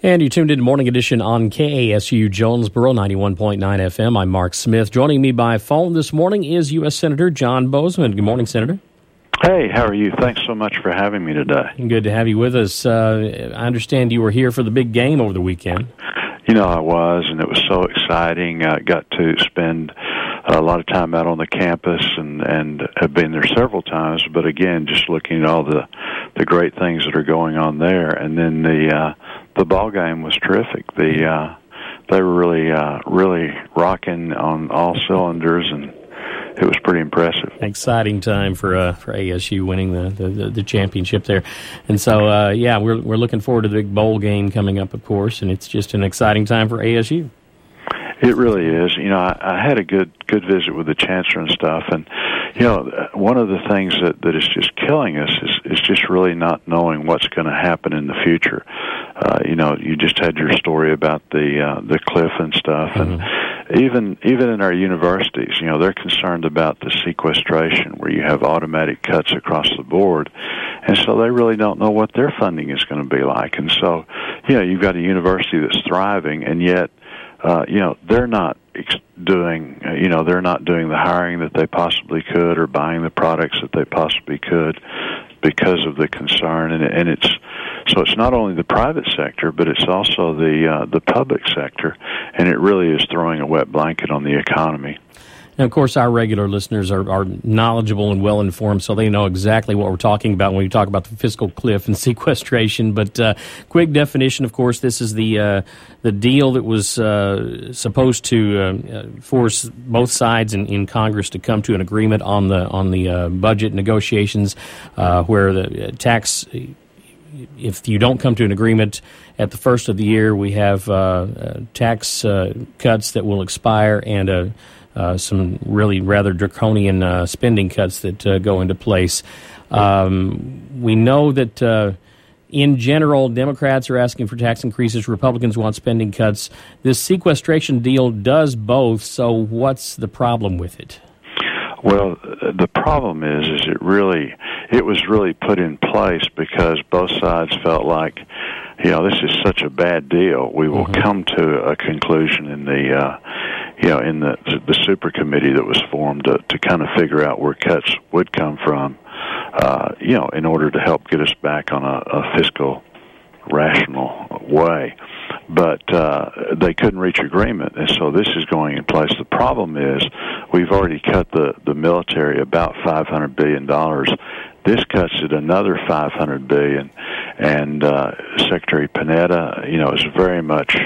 And you tuned in to Morning Edition on KASU Jonesboro 91.9 FM. I'm Mark Smith. Joining me by phone this morning is U.S. Senator John Boozman. Good morning, Senator. Hey, how are you? Thanks so much for having me today. Good to have you with us. I understand you were here for the big game over the weekend. You know, I was, and it was so exciting. I got to spend a lot of time out on the campus and have been there several times. But again, just looking at all the great things that are going on there. And then the ball game was terrific. They were really rocking on all cylinders, and it was pretty impressive. Exciting time for ASU winning the championship there. And so, we're looking forward to the big bowl game coming up, of course, and it's just an exciting time for ASU. It really is. You know, I had a good visit with the chancellor and stuff, and you know, one of the things that is just killing us is just really not knowing what's going to happen in the future. You know, you just had your story about the cliff and stuff, and even in our universities, you know, they're concerned about the sequestration where you have automatic cuts across the board, and so they really don't know what their funding is going to be like. And so, you know, you've got a university that's thriving, and yet you know, they're not doing the hiring that they possibly could or buying the products that they possibly could because of the concern. And it's not only the private sector, but it's also the public sector, and it really is throwing a wet blanket on the economy. And, of course, our regular listeners are knowledgeable and well-informed, so they know exactly what we're talking about when we talk about the fiscal cliff and sequestration. But quick definition, of course, this is the deal that was supposed to force both sides in Congress to come to an agreement on the budget negotiations, where the tax, if you don't come to an agreement at the first of the year, we have tax cuts that will expire and some really rather draconian spending cuts that go into place. We know that in general, Democrats are asking for tax increases. Republicans want spending cuts. This sequestration deal does both, so what's the problem with it? Well, the problem is it was really put in place because both sides felt like, you know, this is such a bad deal. We will come to a conclusion in the super committee that was formed to kind of figure out where cuts would come from, you know, in order to help get us back on a fiscal rational way. But they couldn't reach agreement, and so this is going in place. The problem is we've already cut the military about $500 billion. This cuts it another $500 billion, and Secretary Panetta, you know, is very much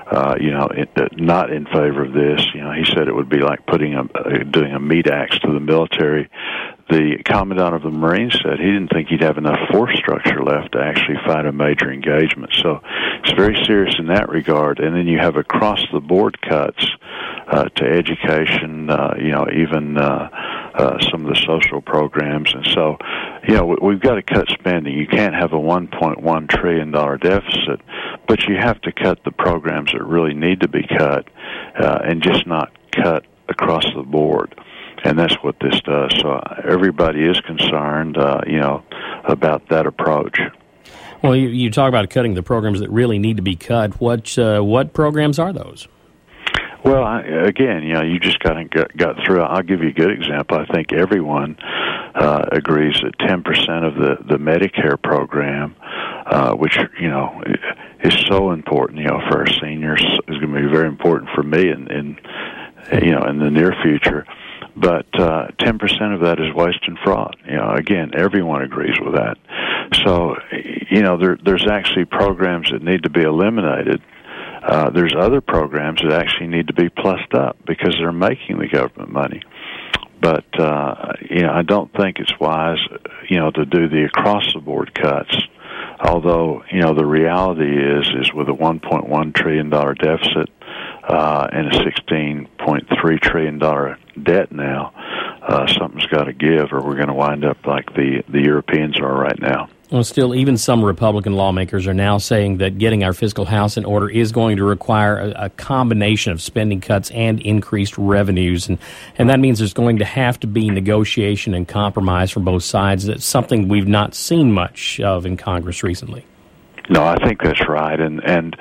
not in favor of this. You know, he said it would be like doing a meat axe to the military. The commandant of the Marines said he didn't think he'd have enough force structure left to actually fight a major engagement. So it's very serious in that regard. And then you have across-the-board cuts to education, you know, even some of the social programs. And so, you know, we've got to cut spending. You can't have a $1.1 trillion deficit, but you have to cut the programs that really need to be cut and just not cut across the board. And that's what this does. So everybody is concerned, you know, about that approach. Well, you talk about cutting the programs that really need to be cut. What programs are those? Well, again, you know, you just got through. I'll give you a good example. I think everyone agrees that 10% of the Medicare program, which, you know, is so important, you know, for our seniors, is going to be very important for me in the near future. But 10% of that is waste and fraud. You know, again, everyone agrees with that. So, you know, there's actually programs that need to be eliminated. There's other programs that actually need to be plussed up because they're making the government money. But, you know, I don't think it's wise, you know, to do the across-the-board cuts. Although, you know, the reality is with a $1.1 trillion deficit and a $16.3 trillion debt now, something's got to give, or we're going to wind up like the Europeans are right now. Well, still, even some Republican lawmakers are now saying that getting our fiscal house in order is going to require a combination of spending cuts and increased revenues. And that means there's going to have to be negotiation and compromise from both sides. That's something we've not seen much of in Congress recently. No, I think that's right. And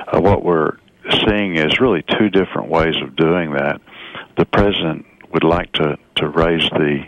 what we're seeing is really two different ways of doing that. The president would like to raise the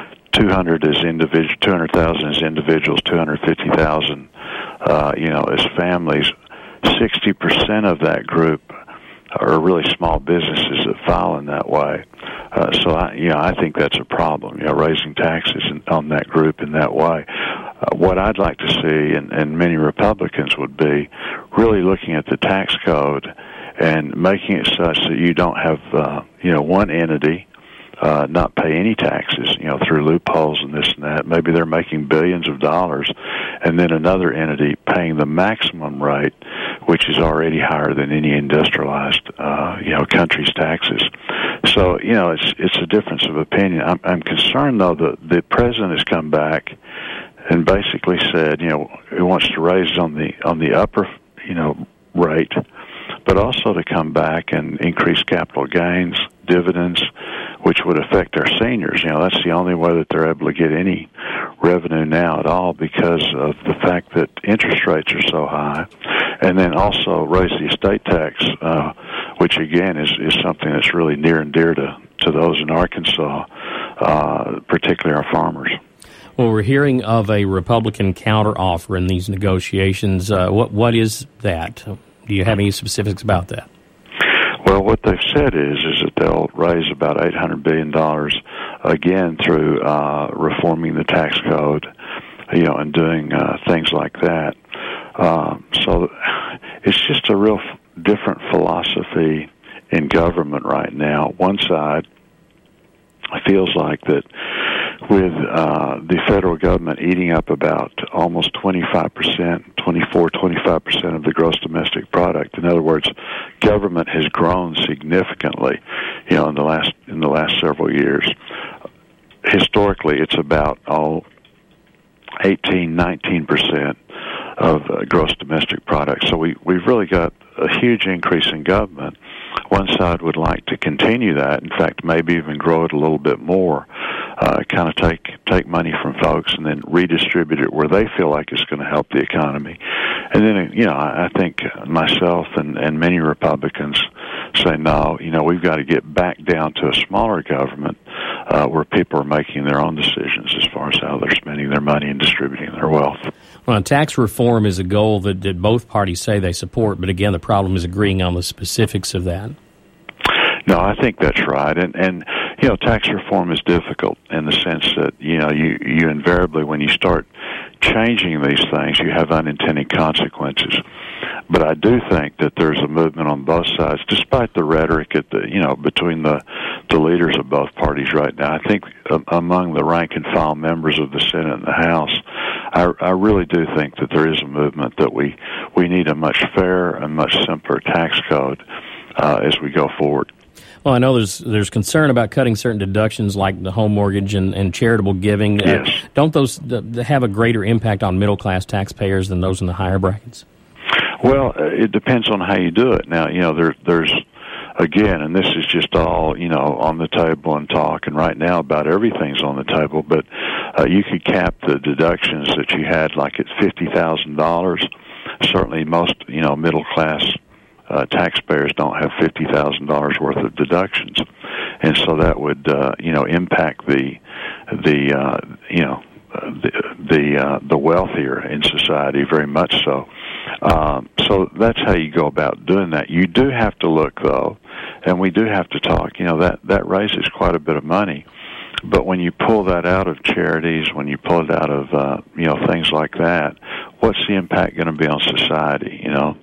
200,000 as individuals, 250,000, as families. 60% of that group are really small businesses that file in that way. So I think that's a problem. Raising taxes on that group in that way. What I'd like to see, and many Republicans would be, really looking at the tax code and making it such that you don't have one entity not pay any taxes, through loopholes and this and that. Maybe they're making billions of dollars, and then another entity paying the maximum rate, which is already higher than any industrialized, country's taxes. So, it's a difference of opinion. I'm concerned, though, that the president has come back and basically said, he wants to raise on the upper, rate, but also to come back and increase capital gains, dividends, which would affect our seniors. That's the only way that they're able to get any revenue now at all, because of the fact that interest rates are so high. And then also raise the estate tax, which again is something that's really near and dear to those in Arkansas, particularly our farmers. Well, we're hearing of a Republican counteroffer in these negotiations. What is that? Do you have any specifics about that? Well, what they've said is that they'll raise about $800 billion again through reforming the tax code, and doing things like that. So it's just a real different philosophy in government right now. One side feels like that with the federal government eating up about almost 25% of the gross domestic product. In other words, government has grown significantly, in the last several years. Historically, it's about 19% of gross domestic product. So we've really got a huge increase in government. One side would like to continue that, in fact, maybe even grow it a little bit more, kind of take money from folks and then redistribute it where they feel like it's going to help the economy. And then, I think myself and many Republicans say, no, we've got to get back down to a smaller government where people are making their own decisions as far as how they're spending their money and distributing their wealth. Well, tax reform is a goal that both parties say they support, but again, the problem is agreeing on the specifics of that. No, I think that's right. And tax reform is difficult in the sense that, you invariably, when you start changing these things, you have unintended consequences. But I do think that there's a movement on both sides, despite the rhetoric between the leaders of both parties right now. I think among the rank and file members of the Senate and the House, I really do think that there is a movement that we need a much fairer and much simpler tax code as we go forward. Well, I know there's concern about cutting certain deductions like the home mortgage and charitable giving. Yes. Don't those have a greater impact on middle-class taxpayers than those in the higher brackets? Well, it depends on how you do it. Now, there's again, and this is just all, on the table and talk, and right now about everything's on the table, but you could cap the deductions that you had like at $50,000. Certainly most, middle-class taxpayers don't have $50,000 worth of deductions, and so that would impact the wealthier in society very much so. So that's how you go about doing that. You do have to look, though, and we do have to talk. That raises quite a bit of money. But when you pull that out of charities, when you pull it out of things like that, what's the impact going to be on society?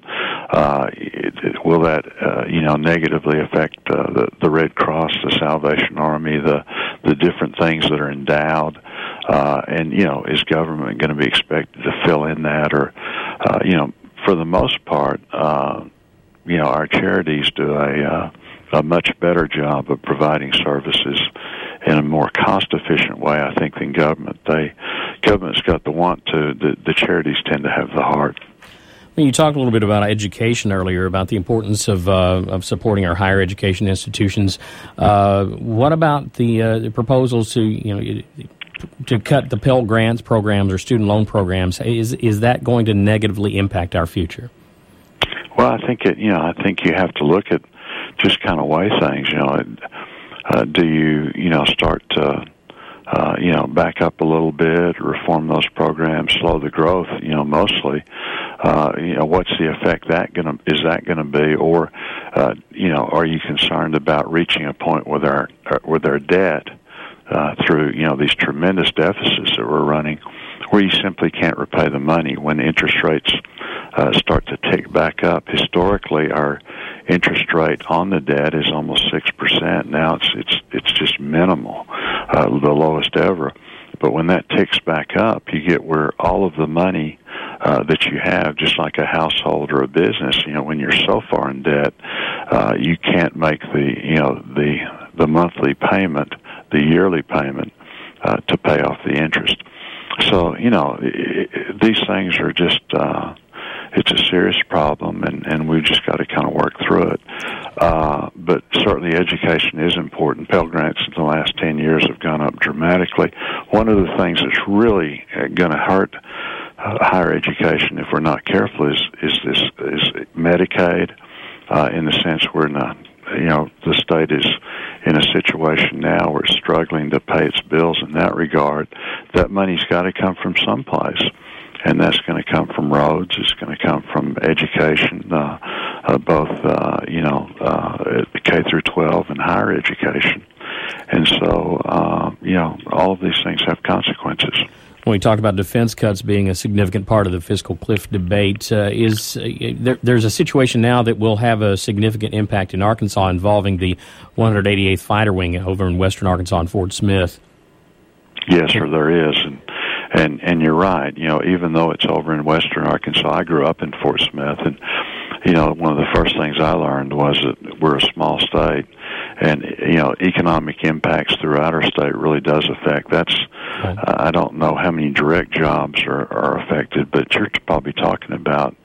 Will that negatively affect the Red Cross, the Salvation Army, the different things that are endowed? And is government going to be expected to fill in that, or for the most part, our charities do a much better job of providing services in a more cost-efficient way, I think, than government. Government's got the want to. The charities tend to have the heart. You talked a little bit about education earlier, about the importance of supporting our higher education institutions. What about the proposals to cut the Pell Grants programs or student loan programs? Is that going to negatively impact our future? Well, Well, I think I think you have to look at just kind of weigh things. Do you start to back up a little bit, reform those programs, slow the growth? Mostly. What's the effect is that gonna be, or are you concerned about reaching a point with our debt through these tremendous deficits that we're running, where you simply can't repay the money when interest rates start to tick back up? Historically, our interest rate on the debt is almost 6%. Now it's just minimal, the lowest ever. But when that ticks back up, you get where all of the money that you have, just like a household or a business, when you're so far in debt, you can't make the monthly payment, the yearly payment to pay off the interest. So, these things are just, it's a serious problem, and we've just got to kind of work through it. But certainly education is important. Pell Grants in the last 10 years have gone up dramatically. One of the things that's really going to hurt higher education, if we're not careful, is Medicaid, in the sense we're not. The state is in a situation now where it's struggling to pay its bills in that regard. That money's got to come from someplace, and that's going to come from roads. It's going to come from education, both K through 12 and higher education. And so, all of these things have consequences. When we talked about defense cuts being a significant part of the fiscal cliff debate, there's a situation now that will have a significant impact in Arkansas involving the 188th Fighter Wing over in western Arkansas in Fort Smith. Yes, sir, there is. And you're right. Even though it's over in western Arkansas, I grew up in Fort Smith, and one of the first things I learned was that we're a small state, and economic impacts throughout our state really does affect. That's I don't know how many direct jobs are affected, but you're probably talking about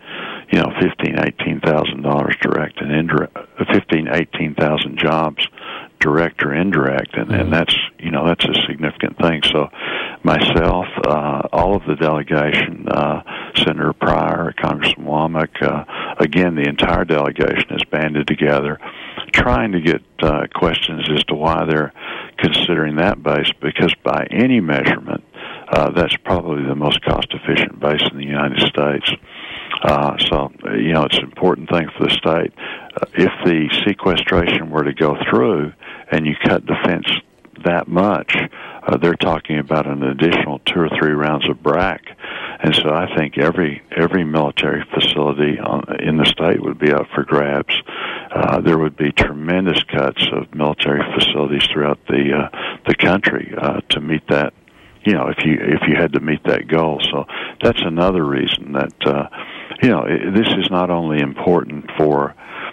$18,000 direct and indirect, 18,000 jobs direct or indirect, and that's that's a significant thing. So myself, all of the delegation, Senator Pryor, Congressman Womack, again, the entire delegation has banded together trying to get questions as to why they're considering that base, because by any measurement, that's probably the most cost-efficient base in the United States. So, it's an important thing for the state. If the sequestration were to go through and you cut defense that much, they're talking about an additional 2 or 3 rounds of BRAC. And so I think every military facility in the state would be up for grabs. There would be tremendous cuts of military facilities throughout the country to meet that. If you had to meet that goal. So that's another reason that this is not only important for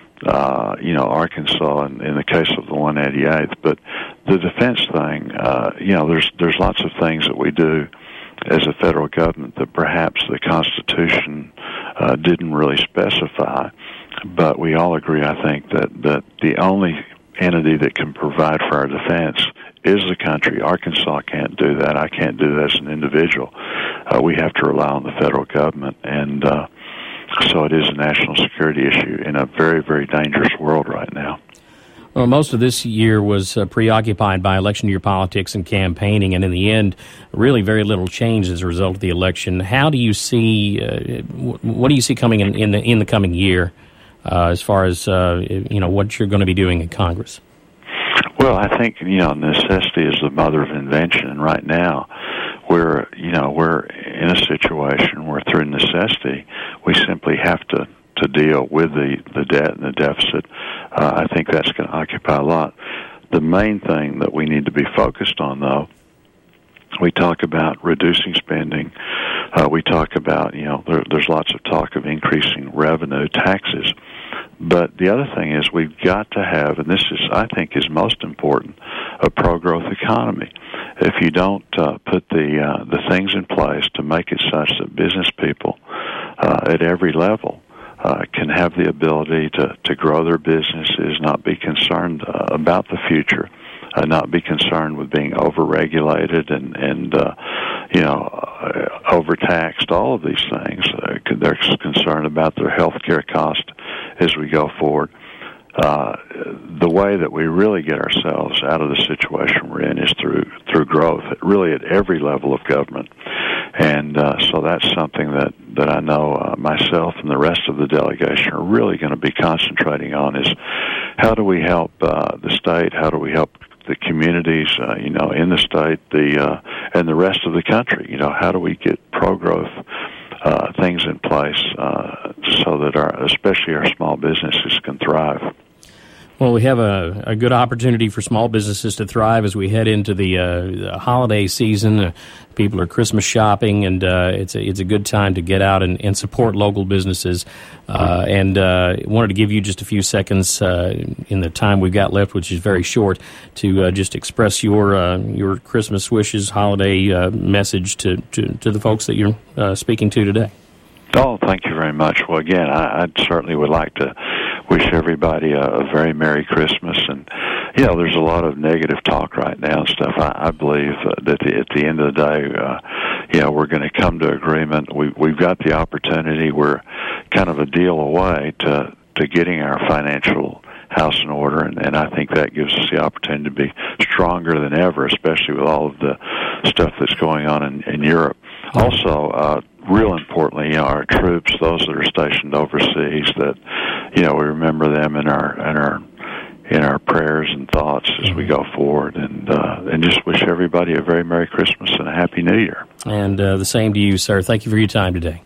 Arkansas in the case of the 188th, but the defense thing. There's lots of things that we do as a federal government that perhaps the Constitution didn't really specify, but we all agree, I think, that the only entity that can provide for our defense is the country. Arkansas can't do that. I can't do that as an individual. We have to rely on the federal government, and so it is a national security issue in a very, very dangerous world right now. Well, most of this year was preoccupied by election year politics and campaigning, and in the end, really very little change as a result of the election. How do you see? What do you see coming in the coming year, as far as what you're going to be doing in Congress? Well, I think necessity is the mother of invention, and right now we're in a situation where through necessity we simply have to deal with the debt and the deficit. I think that's going to occupy a lot. The main thing that we need to be focused on, though, we talk about reducing spending. We talk about, there's lots of talk of increasing revenue, taxes. But the other thing is we've got to have, and this is, I think, is most important, a pro-growth economy. If you don't put the things in place to make it such that business people at every level can have the ability to grow their businesses, not be concerned about the future, not be concerned with being overregulated and overtaxed, all of these things. They're concerned about their health care cost as we go forward. The way that we really get ourselves out of the situation we're in is through growth, really at every level of government. And so that's something that I know myself and the rest of the delegation are really going to be concentrating on is how do we help the state, how do we help the communities, in the state, and the rest of the country. How do we get pro-growth things in place so that especially our small businesses can thrive. Well, we have a good opportunity for small businesses to thrive as we head into the holiday season. People are Christmas shopping, and it's a good time to get out and support local businesses. And wanted to give you just a few seconds in the time we've got left, which is very short, to just express your Christmas wishes, holiday message to the folks that you're speaking to today. Oh, thank you very much. Well, again, I certainly would like to wish everybody a very Merry Christmas. And, there's a lot of negative talk right now and stuff. I believe that at the end of the day, we're going to come to agreement. We've got the opportunity. We're kind of a deal away to getting our financial house in order, and I think that gives us the opportunity to be stronger than ever, especially with all of the stuff that's going on in Europe. Also, real importantly, our troops, those that are stationed overseas, that we remember them in our prayers and thoughts as we go forward, and just wish everybody a very Merry Christmas and a Happy New Year. And the same to you, sir. Thank you for your time today.